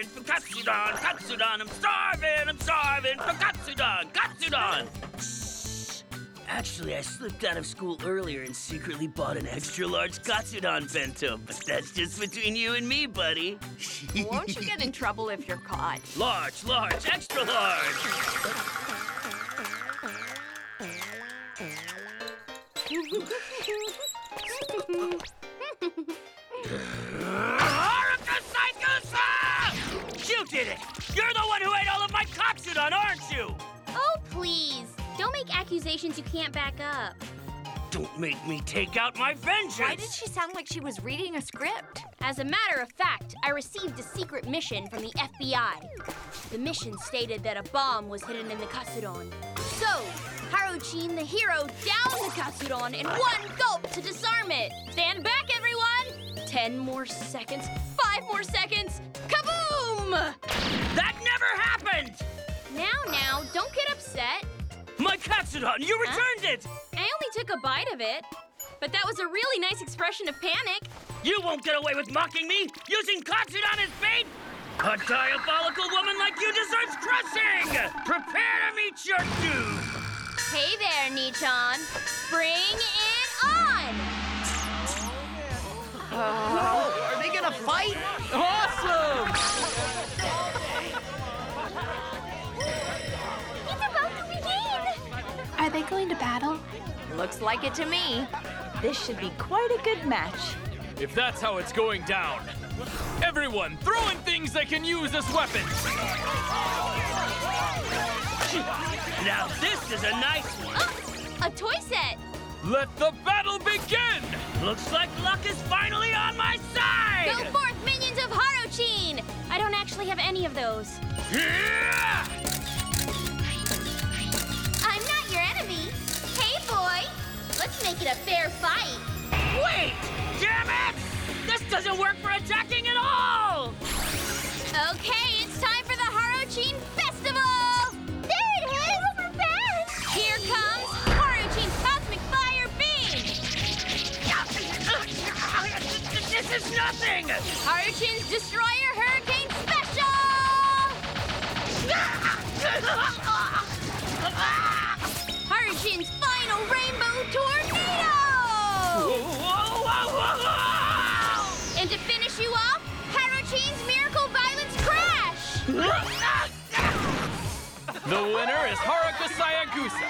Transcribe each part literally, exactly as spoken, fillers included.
starving for Katsudon! Katsudon! I'm starving! I'm starving for Katsudon! Katsudon! Actually, I slipped out of school earlier and secretly bought an extra-large Katsudon bento, but that's just between you and me, buddy. Won't you get in trouble if you're caught? Large, large, extra large! You did it! You're the one who ate all of my Katsudon, aren't you? Oh, please. Don't make accusations you can't back up. Don't make me take out my vengeance! Why did she sound like she was reading a script? As a matter of fact, I received a secret mission from the F B I. The mission stated that a bomb was hidden in the Katsudon. So, Haruchin the hero downed the Katsudon in one gulp to disarm it. Stand back, everyone! Ten more seconds, five more seconds, kaboom! That never happened! Now, now, don't get upset. My Katsudon, you Huh? returned it! I only took a bite of it. But that was a really nice expression of panic. You won't get away with mocking me, using Katsudon as bait! A diabolical woman like you deserves crushing! Prepare to meet your doom! Hey there, Nichan. Bring it on! Oh, are they gonna fight? Awesome! It's about to begin! Are they going to battle? Looks like it to me. This should be quite a good match. If that's how it's going down. Everyone, throw in things they can use as weapons! Now this is a nice one! Oh, a toy set! Let the battle begin! Looks like luck is finally on my side! Go forth, minions of Haruchin! I don't actually have any of those. Yeah! I'm not your enemy. Hey, boy! Let's make it a fair fight. Wait! Damn it! This doesn't work for attacking at all! Okay, it's time for the Haruchin Festival! There it is! We're back! Here comes Haruchin's Cosmic Fire Beam! This is nothing! Haruchin's Destroyer Hurricane Special! Haruchin's Final Rainbow Tornado! Whoa, whoa, whoa, whoa! And to finish you off, Haruchin's Miracle Violence Crash! The winner is Haruka Sayagusa.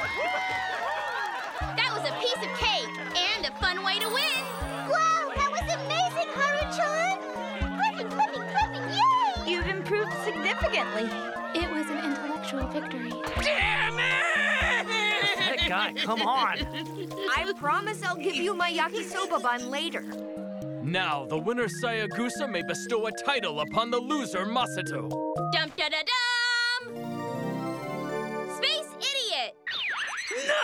That was a piece of cake and a fun way to win! Wow, that was amazing, Haruchan! Clipping, clipping, clipping, yay! You've improved significantly. It was an intellectual victory. Damn it! That guy, come on! I promise I'll give you my yakisoba bun later. Now, the winner Sayagusa may bestow a title upon the loser Masato. Dum da da dum! Space Idiot! No!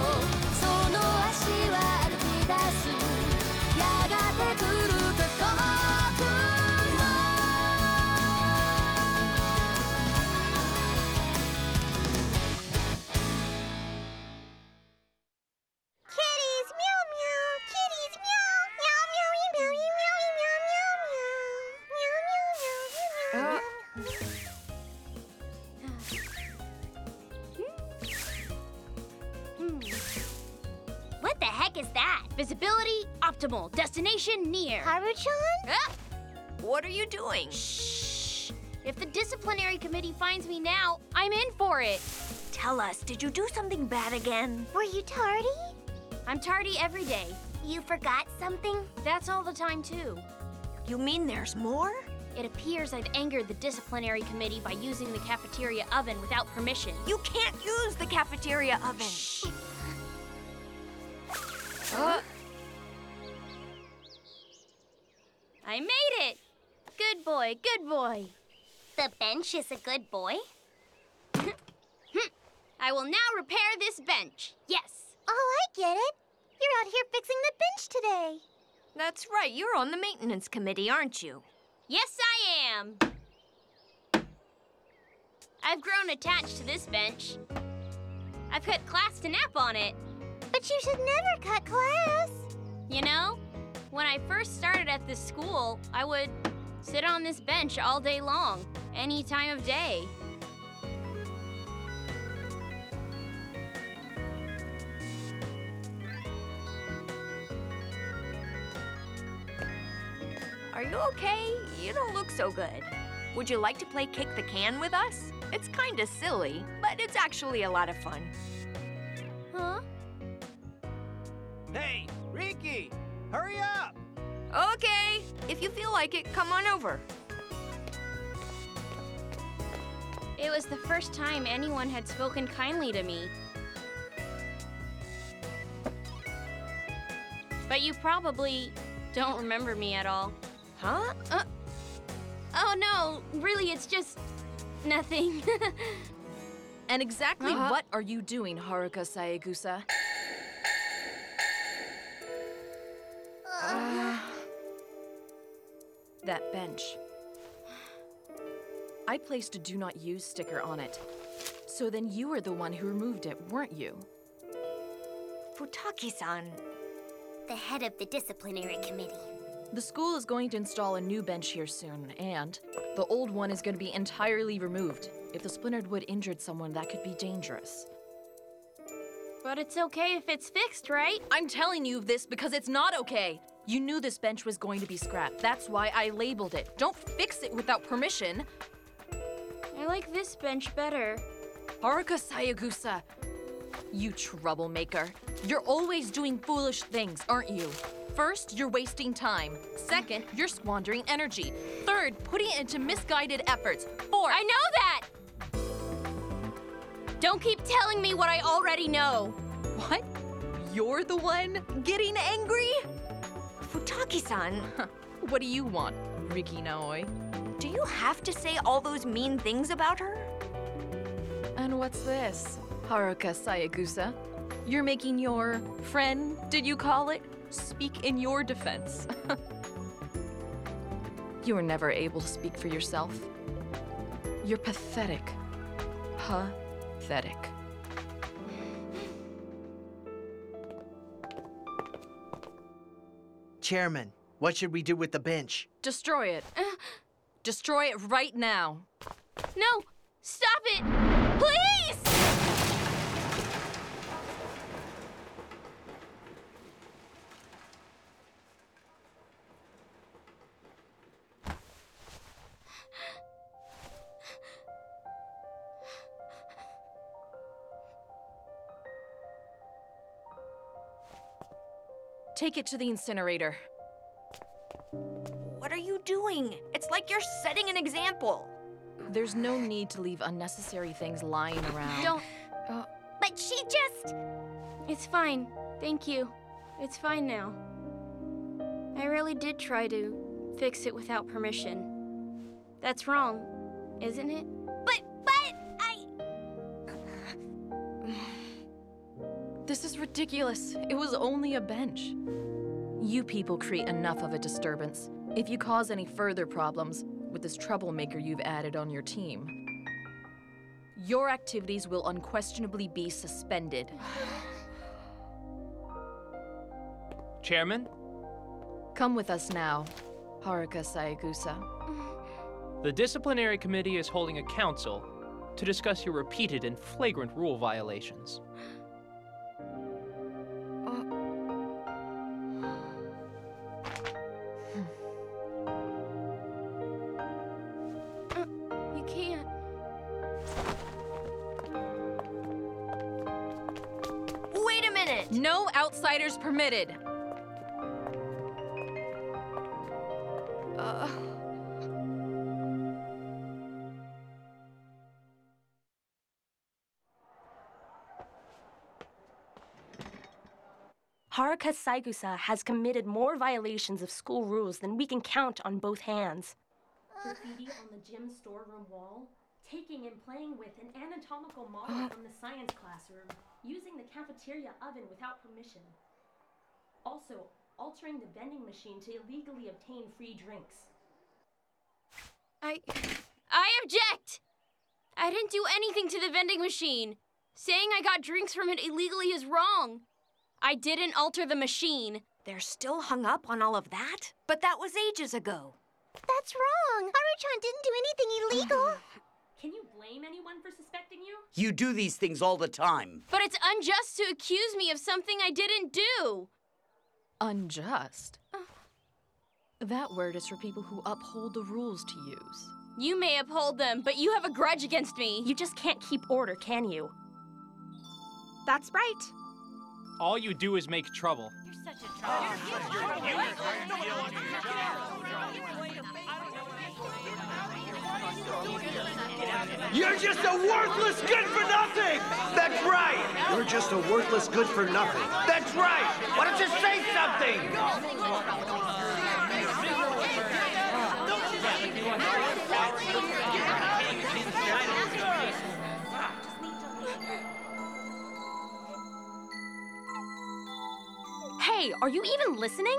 Come on! Hmm. What the heck is that? Visibility optimal. Destination near. Haru-chan? Ah! What are you doing? Shh! If the disciplinary committee finds me now, I'm in for it. Tell us, did you do something bad again? Were you tardy? I'm tardy every day. You forgot something? That's all the time, too. You mean there's more? It appears I've angered the disciplinary committee by using the cafeteria oven without permission. You can't use the cafeteria oven. Shh. Uh, I made it! Good boy, good boy. The bench is a good boy? I will now repair this bench. Yes. Oh, I get it. You're out here fixing the bench today. That's right, you're on the maintenance committee, aren't you? Yes, I am. I've grown attached to this bench. I've cut class to nap on it. But you should never cut class. You know, when I first started at this school, I would sit on this bench all day long, any time of day. Are you okay? You don't look so good. Would you like to play kick the can with us? It's kinda silly, but it's actually a lot of fun. Huh? Hey, Riki, hurry up! Okay, if you feel like it, come on over. It was the first time anyone had spoken kindly to me. But you probably don't remember me at all. Huh? Uh, oh no, really, it's just nothing. And exactly Uh-huh. what are you doing, Haruka Saegusa? That bench. I placed a do not use sticker on it. So then you were the one who removed it, weren't you? Futaki-san. The head of the disciplinary committee. The school is going to install a new bench here soon, and the old one is going to be entirely removed. If the splintered wood injured someone, that could be dangerous. But it's okay if it's fixed, right? I'm telling you this because it's not okay. You knew this bench was going to be scrapped. That's why I labeled it. Don't fix it without permission. I like this bench better. Haruka Saegusa, you troublemaker. You're always doing foolish things, aren't you? First, you're wasting time. Second, you're squandering energy. Third, putting it into misguided efforts. Fourth, I know that! Don't keep telling me what I already know. What? You're the one getting angry? Futaki-san, What do you want, Riki Naoi? do you have to say all those mean things about her? And what's this, Haruka Saegusa? You're making your friend, did you call it, speak in your defense. You were never able to speak for yourself. You're pathetic. Pathetic. Chairman, what should we do with the bench? Destroy it. Destroy it right now. No! Stop it! Please! Take it to the incinerator. What are you doing? It's like you're setting an example. There's no need to leave unnecessary things lying around. Don't. But she just... It's fine. Thank you. It's fine now. I really did try to fix it without permission. That's wrong, isn't it? But, but, I... This is ridiculous. It was only a bench. You people create enough of a disturbance. If you cause any further problems with this troublemaker you've added on your team, your activities will unquestionably be suspended. Chairman? Come with us now, Haruka Saegusa. The disciplinary committee is holding a council to discuss your repeated and flagrant rule violations. You can't. Wait a minute! No outsiders permitted. Uh... Haruka Saigusa has committed more violations of school rules than we can count on both hands. Graffiti on the gym storeroom wall, taking and playing with an anatomical model from the science classroom, using the cafeteria oven without permission. Also, altering the vending machine to illegally obtain free drinks. I... I object! I didn't do anything to the vending machine. Saying I got drinks from it illegally is wrong. I didn't alter the machine. They're still hung up on all of that? But that was ages ago. That's wrong. Haru-chan didn't do anything illegal. Can you blame anyone for suspecting you? You do these things all the time. But it's unjust to accuse me of something I didn't do. Unjust? That word is for people who uphold the rules to use. You may uphold them, but you have a grudge against me. You just can't keep order, can you? That's right. All you do is make trouble. You're such a trouble. You're just a worthless good for nothing! That's right! You're just a worthless good for nothing. That's right! Why don't you say something? Hey, are you even listening?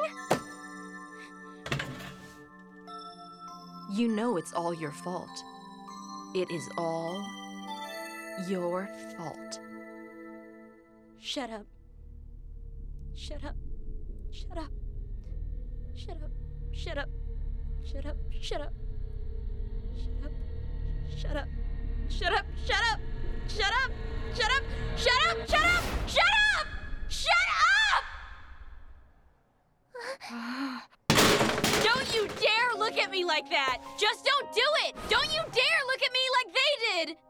You know it's all your fault. It is all your fault. Shut up. Shut up. Shut up. Shut up. Shut up. Shut up. Shut up. Shut up. Shut up. Shut up. Shut up. Shut up. Shut up. Shut up. Shut up. Shut up. Shut up. Don't you dare look at me like that. Just don't do it. Don't you dare look at me like they did.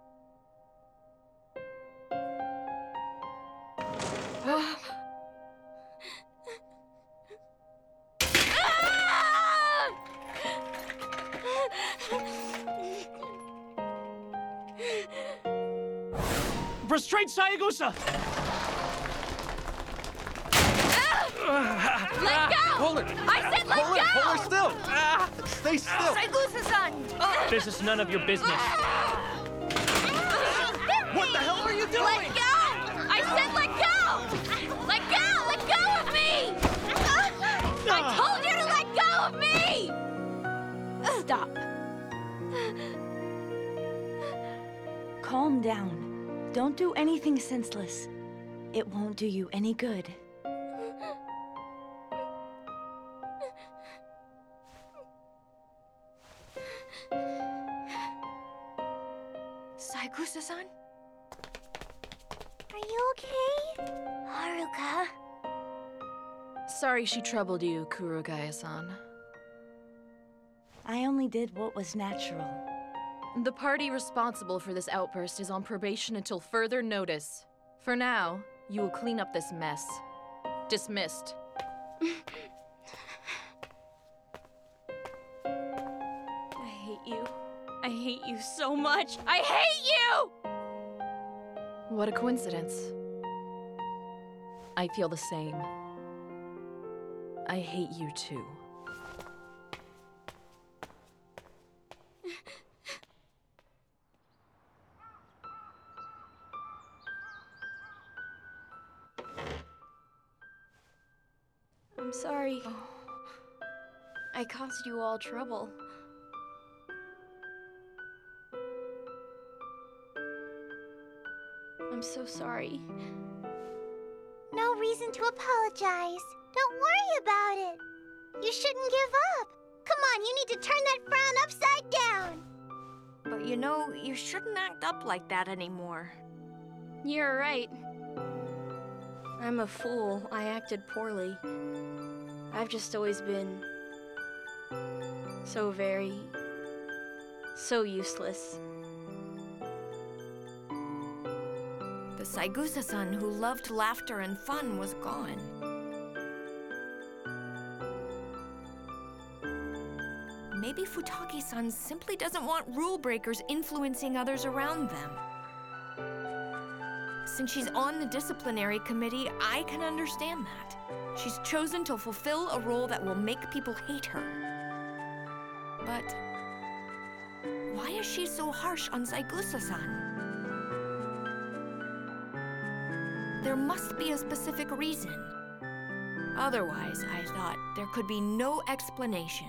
Restrain Saigusa! Let go! Hold it! I said let Hold go! it! Hold her still! Ah, stay still! Saigusa-san! This is none of your business. What the hell are you doing? Let go! I said let go! Let go! Let go of me! I told you to let go of me! Stop. Calm down. Don't do anything senseless. It won't do you any good. Saigusa-san? Are you okay? Haruka? Sorry she troubled you, Kurogaya-san. I only did what was natural. The party responsible for this outburst is on probation until further notice. For now, you will clean up this mess. Dismissed. I hate you. I hate you so much. I hate you! What a coincidence. I feel the same. I hate you too. I'm sorry. I caused you all trouble. I'm so sorry. No reason to apologize. Don't worry about it. You shouldn't give up. Come on, you need to turn that frown upside down. But you know, you shouldn't act up like that anymore. You're right. I'm a fool. I acted poorly. I've just always been so very, so useless. The Saigusa-san who loved laughter and fun was gone. Maybe Futaki-san simply doesn't want rule breakers influencing others around them. Since she's on the disciplinary committee, I can understand that. She's chosen to fulfill a role that will make people hate her. But why is she so harsh on Saigusa-san? There must be a specific reason. Otherwise, I thought, there could be no explanation.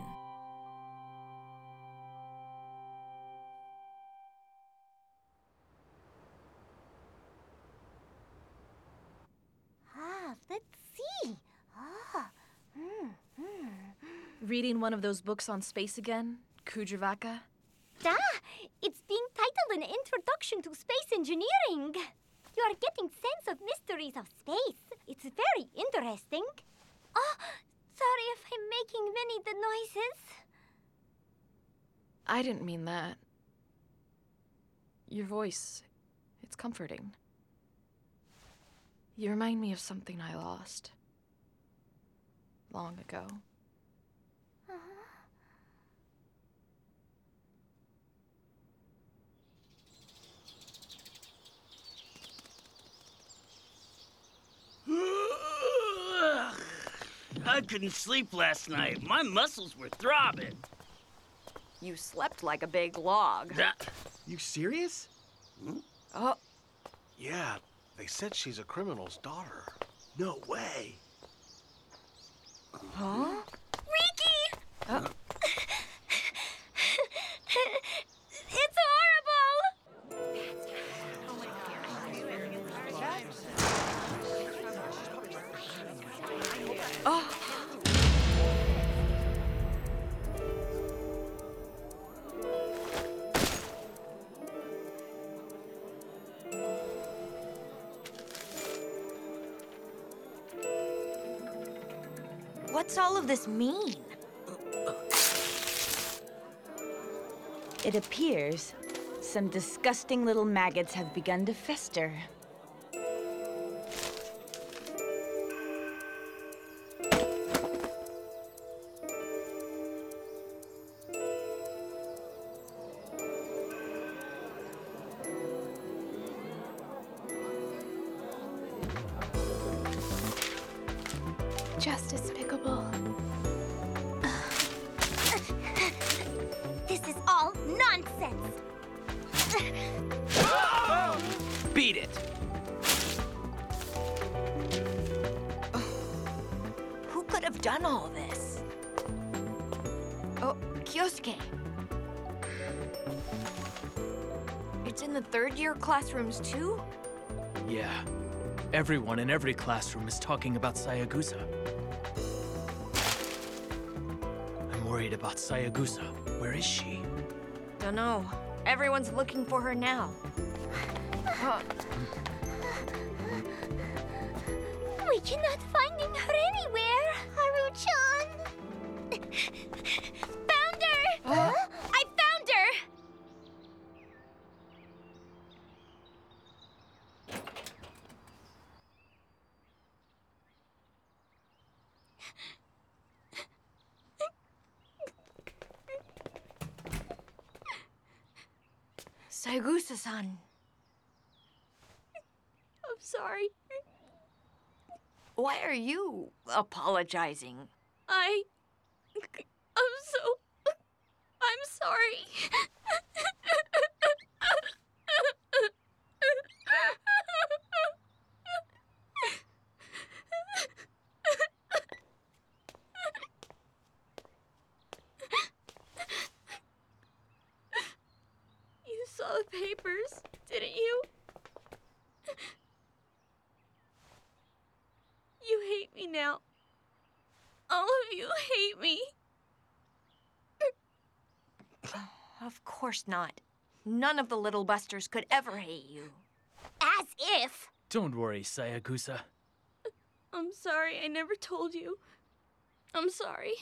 Ah, let's see. Ah. Hmm. Hmm. Reading one of those books on space again? Kujavaka? Ah, it's being titled An Introduction to Space Engineering. You are getting sense of mysteries of space. It's very interesting. Oh, sorry if I'm making many the noises. I didn't mean that. Your voice, it's comforting. You remind me of something I lost. Long ago. I couldn't sleep last night. My muscles were throbbing. You slept like a big log. You serious? Hmm? Oh. Yeah, they said she's a criminal's daughter. No way. Huh? Riki! Uh. It's horrible! Oh. What's all of this mean? It appears some disgusting little maggots have begun to fester. Just despicable. This is all nonsense. Beat it! Who could have done all this? Oh, Kyosuke. It's in the third year classrooms too? Yeah. Everyone in every classroom is talking about Sayagusa. I'm worried about Sayagusa. Where is she? Dunno. Everyone's looking for her now. Huh. We cannot finding her anywhere, Haru-chan. Found her! Huh? I found her! Saigusa-san. I'm sorry. Why are you apologizing? I... I'm so... I'm sorry. You saw the papers, didn't you? You hate me now. All of you hate me. Of course not. None of the Little Busters could ever hate you. As if! Don't worry, Sayagusa. I'm sorry, I never told you. I'm sorry.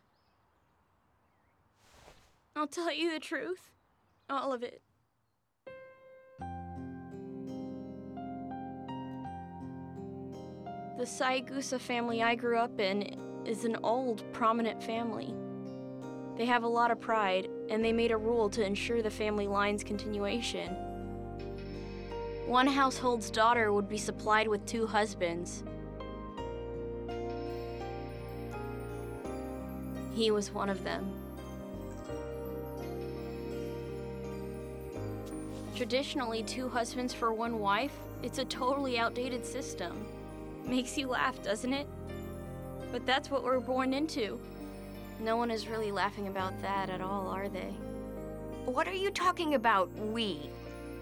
I'll tell you the truth. All of it. The Sayagusa family I grew up in is an old, prominent family. They have a lot of pride, and they made a rule to ensure the family line's continuation. One household's daughter would be supplied with two husbands. He was one of them. Traditionally, two husbands for one wife, it's a totally outdated system. Makes you laugh, doesn't it? But that's what we're born into. No one is really laughing about that at all, are they? What are you talking about, we?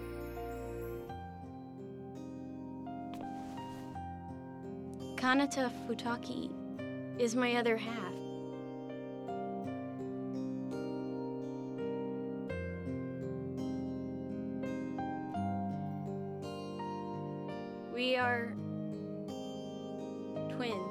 Kanata Futaki is my other half. We are twins.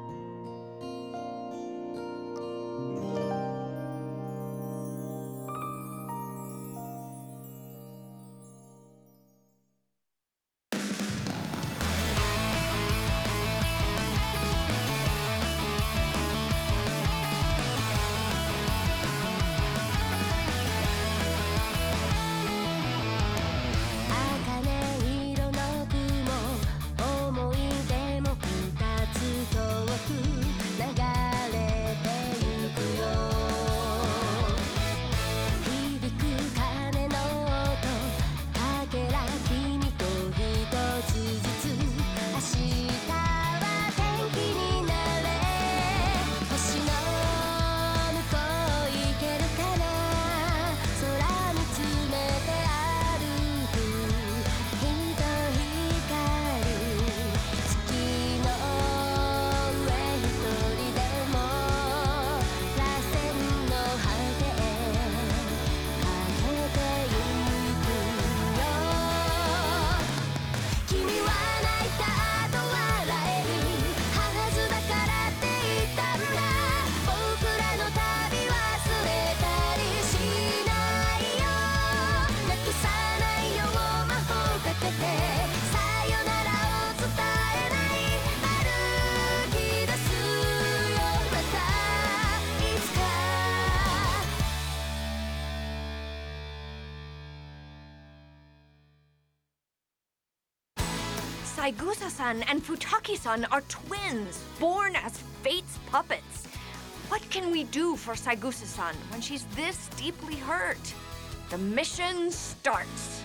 Sayagusa-san and Futaki-san are twins, born as fate's puppets. What can we do for Sayagusa-san when she's this deeply hurt? The mission starts.